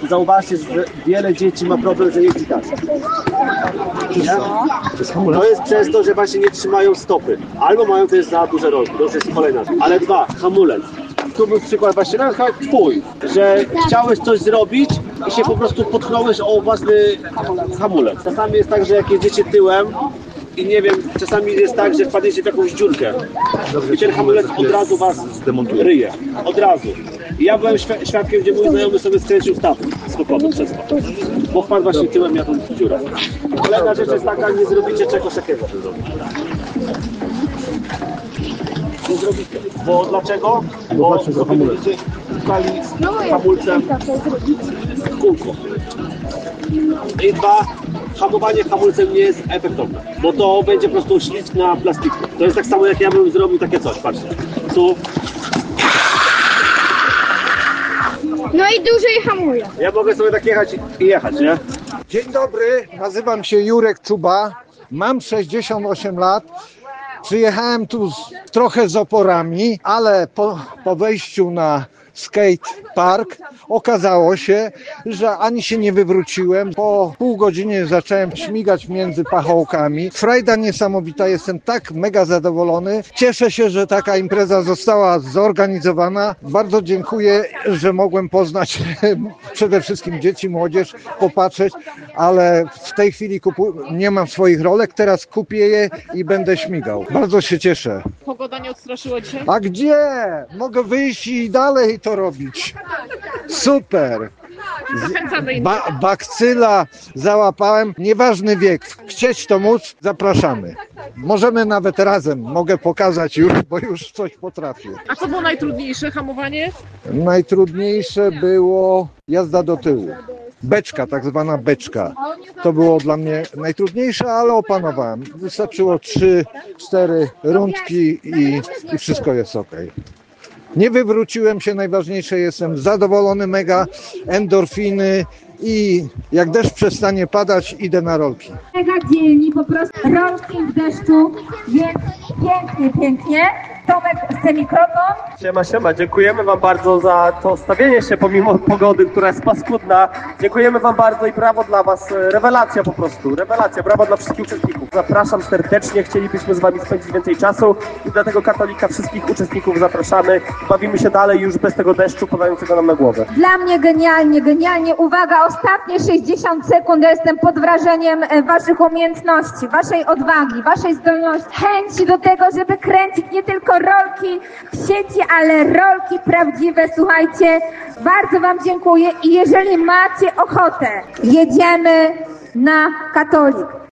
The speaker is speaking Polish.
zauważcie, że wiele dzieci ma problem, że jeździ tak. To jest przez to, że właśnie nie trzymają stopy. Albo mają też za duże rolki, to już jest kolejna. Ale dwa, hamulec. Tu był przykład właśnie twój, że chciałeś coś zrobić i się po prostu potknąłeś o własny hamulec. Czasami jest tak, że jak jedziecie tyłem i nie wiem, czasami jest tak, że wpadniecie w jakąś dziurkę i ten hamulec od razu was ryje. Od razu. I ja byłem świadkiem, gdzie mój znajomy sobie skręcił staw skokowy przez to. Bo wpadł właśnie tyłem na tą dziurę. Kolejna rzecz jest taka, nie zrobicie czegoś takiego. Nie zrobicie. Bo dlaczego? Bo sobie będziecie szukali hamulcem kółko. I dwa, hamowanie hamulcem nie jest efektowne, bo to będzie po prostu ślizg na plastiku. To jest tak samo, jak ja bym zrobił takie coś, patrzcie. Tu. No i dłużej hamuje. Ja mogę sobie tak jechać i jechać, nie? Dzień dobry, nazywam się Jurek Czuba, mam 68 lat. Przyjechałem tu trochę z oporami, ale po wejściu na skate park okazało się, że ani się nie wywróciłem. Po pół godziny zacząłem śmigać między pachołkami. Frajda niesamowita, jestem tak mega zadowolony. Cieszę się, że taka impreza została zorganizowana. Bardzo dziękuję, że mogłem poznać przede wszystkim dzieci, młodzież, popatrzeć, ale w tej chwili nie mam swoich rolek, teraz kupię je i będę śmigał. Bardzo się cieszę. Pogoda nie odstraszyła dzisiaj? A gdzie? Mogę wyjść i dalej to robić. Super. Bakcyla załapałem. Nieważny wiek. Chcieć to móc, zapraszamy. Możemy nawet razem. Mogę pokazać już, bo już coś potrafię. A co było najtrudniejsze? Hamowanie? Najtrudniejsze było jazda do tyłu. Beczka, tak zwana beczka. To było dla mnie najtrudniejsze, ale opanowałem. Wystarczyło 3-4 rundki i wszystko jest ok. Nie wywróciłem się, najważniejsze, jestem zadowolony, mega, endorfiny i jak deszcz przestanie padać, idę na rolki. Mega dzielni, po prostu rolki w deszczu, więc pięknie. Tomek chce mikrofon. Siema, dziękujemy wam bardzo za to stawienie się pomimo pogody, która jest paskudna. Dziękujemy wam bardzo i brawo dla was, rewelacja po prostu, rewelacja, brawo dla wszystkich uczestników. Zapraszam serdecznie, chcielibyśmy z wami spędzić więcej czasu i dlatego Katolika wszystkich uczestników zapraszamy. Bawimy się dalej już bez tego deszczu padającego nam na głowę. Dla mnie genialnie. Uwaga, ostatnie 60 sekund. Ja jestem pod wrażeniem waszych umiejętności, waszej odwagi, waszej zdolności, chęci do tego, żeby kręcić nie tylko rolki w sieci, ale rolki prawdziwe. Słuchajcie, bardzo wam dziękuję i jeżeli macie ochotę, jedziemy na Katolik.